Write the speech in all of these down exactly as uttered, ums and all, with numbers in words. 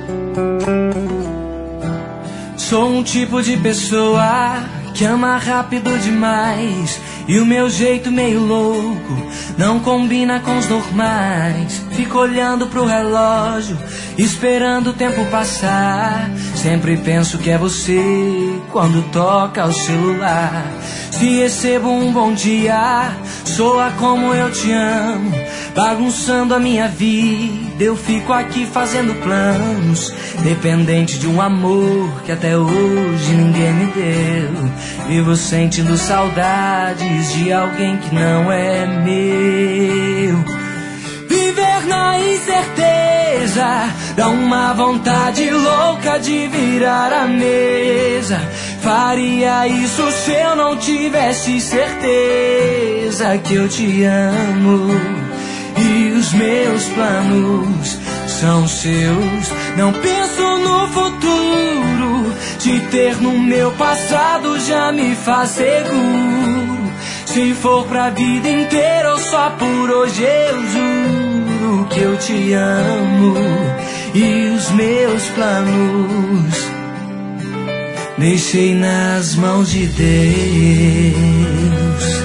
Sou um tipo de pessoa que ama rápido demais, e o meu jeito meio louco não combina com os normais. Fico olhando pro relógio, esperando o tempo passar. Sempre penso que é você quando toca o celular. Se recebo um bom dia, soa como eu te amo, bagunçando a minha vida. Eu fico aqui fazendo planos, dependente de um amor que até hoje ninguém me deu. Vivo sentindo saudades de alguém que não é meu. Viver na incerteza dá uma vontade louca de virar a mesa. Faria isso se eu não tivesse certeza que eu te amo. E os meus planos são seus. Não penso no futuro, te ter no meu passado já me faz seguro. Se for pra vida inteira ou só por hoje, eu juro que eu te amo. E os meus planos deixei nas mãos de Deus.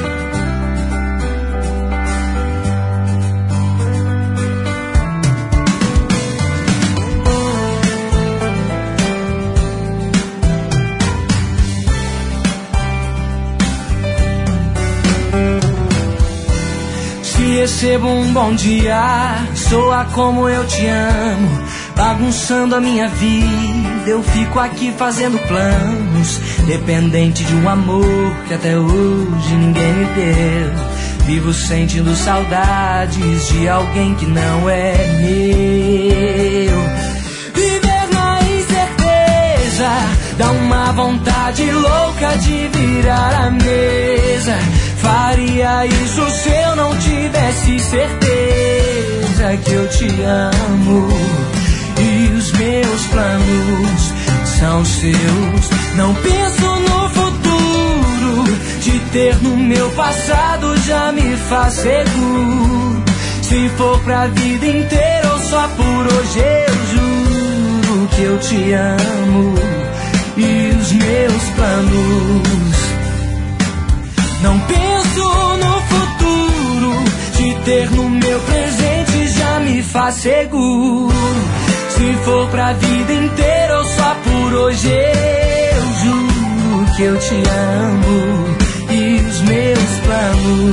Recebo um bom dia, soa como eu te amo, bagunçando a minha vida. Eu fico aqui fazendo planos, dependente de um amor que até hoje ninguém me deu. Vivo sentindo saudades de alguém que não é meu. Viver na incerteza dá uma vontade louca de virar a mesa. Faria isso se eu não tivesse certeza que eu te amo. E os meus planos são seus. Não penso no futuro, te ter no meu passado já me faz seguro. Se for pra vida inteira ou só por hoje, eu juro que eu te amo. E os meus planos, não penso no futuro, te ter no meu presente já me faz seguro. Se for pra vida inteira ou só por hoje, eu juro que eu te amo. E os meus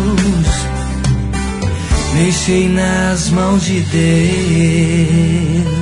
planos deixei nas mãos de Deus.